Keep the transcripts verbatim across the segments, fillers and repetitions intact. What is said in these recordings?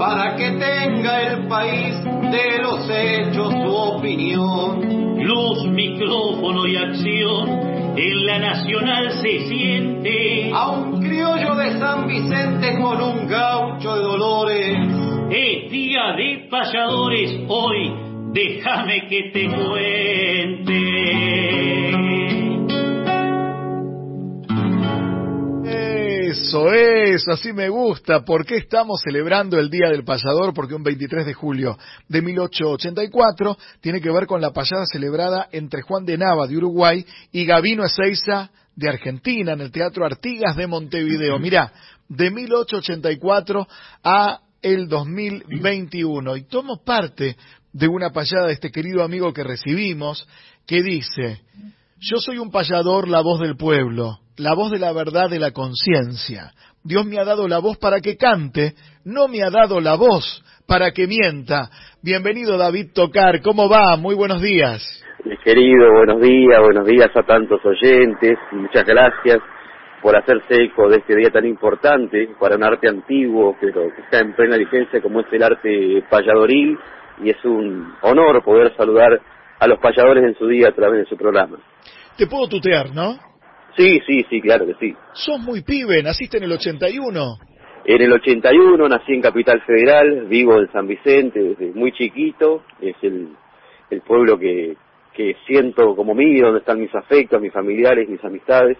para que tenga el país de los hechos su opinión. Luz, micrófono y acción, en la nacional se siente a un criollo de San Vicente con un gaucho de Dolores. Es día de payadores hoy, déjame que te cuente. Eso, eso, así me gusta. ¿Por qué estamos celebrando el Día del Payador? Porque un veintitrés de julio de mil ochocientos ochenta y cuatro tiene que ver con la payada celebrada entre Juan de Nava de Uruguay y Gabino Ezeiza de Argentina en el Teatro Artigas de Montevideo. Mirá, de mil ochocientos ochenta y cuatro a el dos mil veintiuno. Y tomo parte de una payada de este querido amigo que recibimos que dice: yo soy un payador, la voz del pueblo, la voz de la verdad, de la conciencia. Dios me ha dado la voz para que cante, no me ha dado la voz para que mienta. Bienvenido, David Tocar, ¿cómo va? Muy buenos días. Mi querido, buenos días, buenos días a tantos oyentes, y muchas gracias por hacerse eco de este día tan importante para un arte antiguo, pero que está en plena vigencia como es el arte payadoril, y es un honor poder saludar a los payadores en su día a través de su programa. Te puedo tutear, ¿no? Sí, sí, sí, claro que sí. Sos muy pibe, naciste en el ochenta y uno. En el ochenta y uno nací en Capital Federal, vivo en San Vicente desde muy chiquito, es el, el pueblo que, que siento como mío, donde están mis afectos, mis familiares, mis amistades.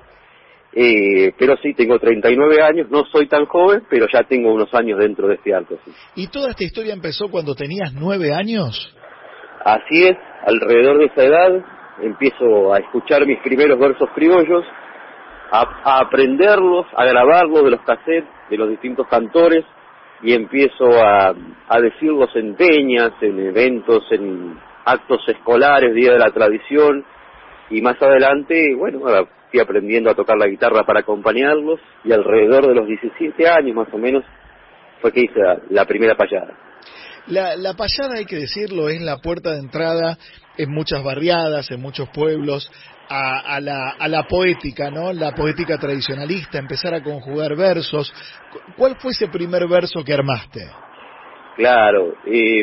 Eh, pero sí, tengo treinta y nueve años, no soy tan joven, pero ya tengo unos años dentro de este arte. Sí. ¿Y toda esta historia empezó cuando tenías nueve años? Así es, alrededor de esa edad empiezo a escuchar mis primeros versos criollos, a, a aprenderlos, a grabarlos de los cassettes de los distintos cantores, y empiezo a, a decirlos en peñas, en eventos, en actos escolares, Día de la Tradición, y más adelante, bueno, fui aprendiendo a tocar la guitarra para acompañarlos, y alrededor de los diecisiete años más o menos fue que hice la, la primera payada. La, la payada, hay que decirlo, es la puerta de entrada en muchas barriadas, en muchos pueblos, a, a, la, a la poética, ¿no? La poética tradicionalista, empezar a conjugar versos. ¿Cuál fue ese primer verso que armaste? Claro, eh,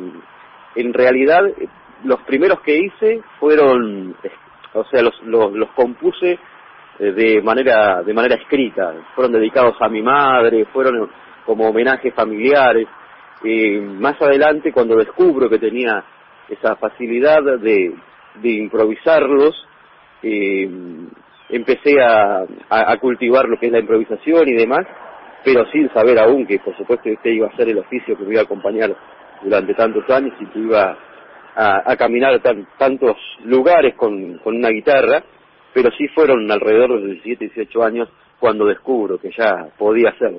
en realidad los primeros que hice fueron, o sea, los, los, los compuse de manera, de manera escrita, fueron dedicados a mi madre, fueron como homenajes familiares. Eh, más adelante, cuando descubro que tenía esa facilidad de, de improvisarlos, eh, empecé a, a, a cultivar lo que es la improvisación y demás, pero sin saber aún que, por supuesto, este iba a ser el oficio que me iba a acompañar durante tantos años y que iba a, a caminar tan, tantos lugares con, con una guitarra, pero sí fueron alrededor de los diecisiete, dieciocho años cuando descubro que ya podía hacerlo.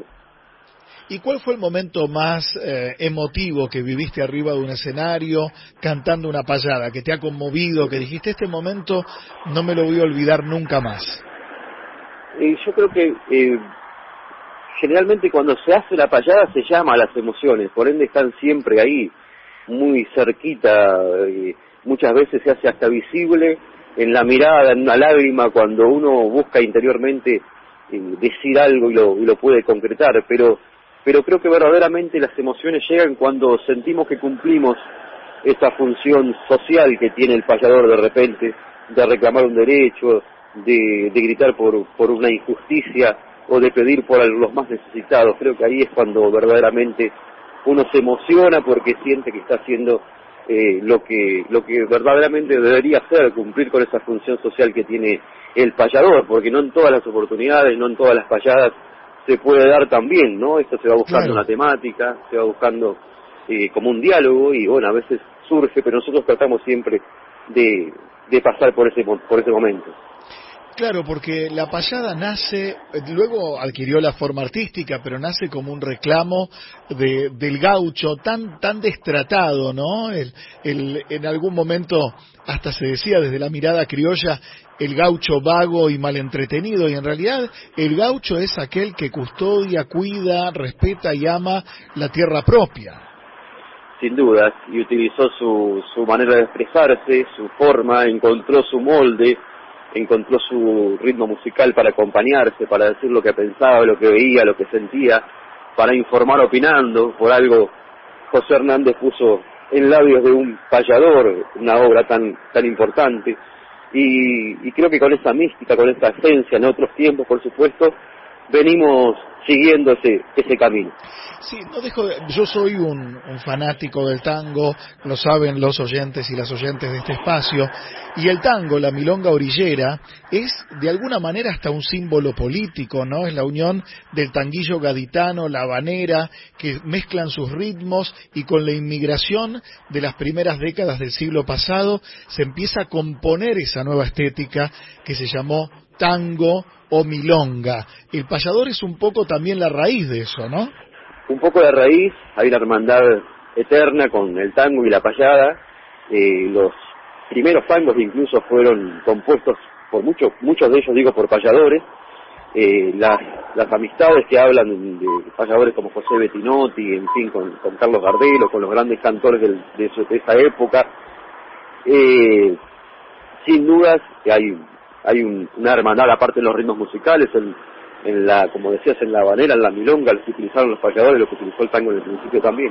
¿Y cuál fue el momento más eh, emotivo que viviste arriba de un escenario cantando una payada, que te ha conmovido, que dijiste, este momento no me lo voy a olvidar nunca más? Eh, yo creo que eh, generalmente cuando se hace la payada se llama a las emociones, por ende están siempre ahí, muy cerquita, eh, muchas veces se hace hasta visible en la mirada, en una lágrima, cuando uno busca interiormente eh, decir algo y lo, y lo puede concretar, pero... pero creo que verdaderamente las emociones llegan cuando sentimos que cumplimos esa función social que tiene el payador de repente, de reclamar un derecho, de, de gritar por, por una injusticia o de pedir por los más necesitados. Creo que ahí es cuando verdaderamente uno se emociona porque siente que está haciendo eh, lo que lo que verdaderamente debería hacer, cumplir con esa función social que tiene el payador, porque no en todas las oportunidades, no en todas las payadas se puede dar también, ¿no? Esto se va buscando, claro, una temática, se va buscando eh, como un diálogo, y bueno, a veces surge, pero nosotros tratamos siempre de, de pasar por ese por ese momento. Claro, porque la payada nace, luego adquirió la forma artística, pero nace como un reclamo de, del gaucho tan tan destratado, ¿no? El, el, en algún momento hasta se decía desde la mirada criolla, el gaucho vago y mal entretenido, y en realidad el gaucho es aquel que custodia, cuida, respeta y ama la tierra propia. Sin dudas, y utilizó su, su manera de expresarse, su forma, encontró su molde, encontró su ritmo musical para acompañarse, para decir lo que pensaba, lo que veía, lo que sentía, para informar opinando. Por algo José Hernández puso en labios de un payador una obra tan tan importante, y, y creo que con esa mística, con esa esencia en otros tiempos, por supuesto, venimos siguiendo ese ese camino. Sí, no dejo de, yo soy un, un fanático del tango, lo saben los oyentes y las oyentes de este espacio, y el tango, la milonga orillera, es de alguna manera hasta un símbolo político, ¿no? Es la unión del tanguillo gaditano, la habanera, que mezclan sus ritmos, y con la inmigración de las primeras décadas del siglo pasado se empieza a componer esa nueva estética que se llamó tango o milonga. El payador es un poco también la raíz de eso, ¿no? Un poco la raíz, hay una hermandad eterna con el tango y la payada. Eh, los primeros tangos incluso fueron compuestos por muchos, muchos de ellos digo por payadores. Eh, las, las amistades que hablan de payadores como José Bettinotti, en fin, con, con Carlos Gardel o con los grandes cantores del, de, su, de esa época, eh, sin dudas hay, hay un, una hermandad aparte de los ritmos musicales. El, en la, como decías, en la habanera, en la milonga, los que utilizaron los payadores, lo que utilizó el tango en el principio también.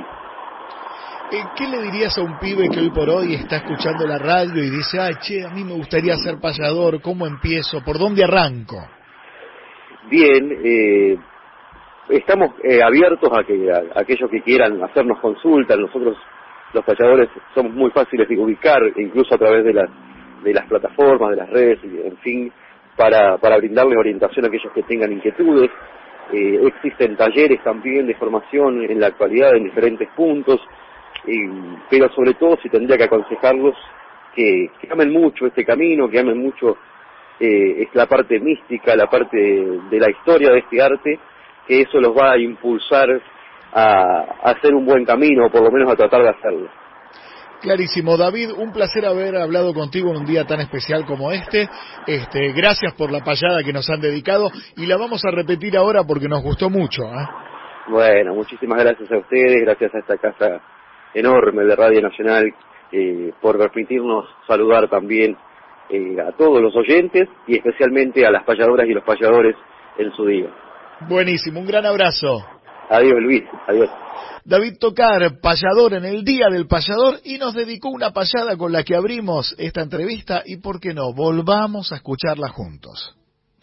¿Qué le dirías a un pibe que hoy por hoy está escuchando la radio y dice, ay, che, a mí me gustaría ser payador, ¿cómo empiezo? ¿Por dónde arranco? Bien, eh, estamos eh, abiertos a que a, a aquellos que quieran hacernos consultas. Nosotros, los payadores, somos muy fáciles de ubicar, incluso a través de las, de las plataformas, de las redes, y, en fin, para, para brindarles orientación a aquellos que tengan inquietudes. Eh, existen talleres también de formación en la actualidad en diferentes puntos, eh, pero sobre todo si tendría que aconsejarlos que, que amen mucho este camino, que amen mucho eh, es la parte mística, la parte de, de la historia de este arte, que eso los va a impulsar a, a hacer un buen camino, o por lo menos a tratar de hacerlo. Clarísimo. David, un placer haber hablado contigo en un día tan especial como este. Este, gracias por la payada que nos han dedicado, y la vamos a repetir ahora porque nos gustó mucho, ¿eh? Bueno, muchísimas gracias a ustedes, gracias a esta casa enorme de Radio Nacional eh, por permitirnos saludar también eh, a todos los oyentes y especialmente a las payadoras y los payadores en su día. Buenísimo, un gran abrazo. Adiós, Luis, adiós. David Tocar, payador en el Día del Payador, y nos dedicó una payada con la que abrimos esta entrevista, y por qué no, volvamos a escucharla juntos.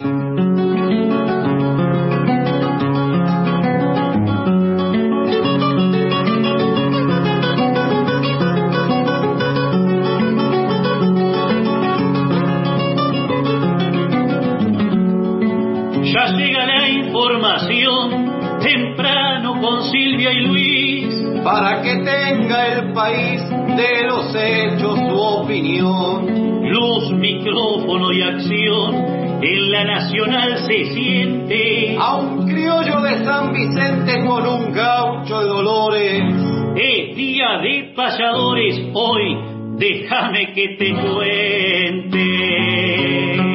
Ya llega la información temprano con Silvia y Luis, para que tenga el país de los hechos su opinión. Luz, micrófono y acción, en la Nacional se siente A un criollo de San Vicente con un gaucho de Dolores. es día de payadores hoy, déjame que te cuente.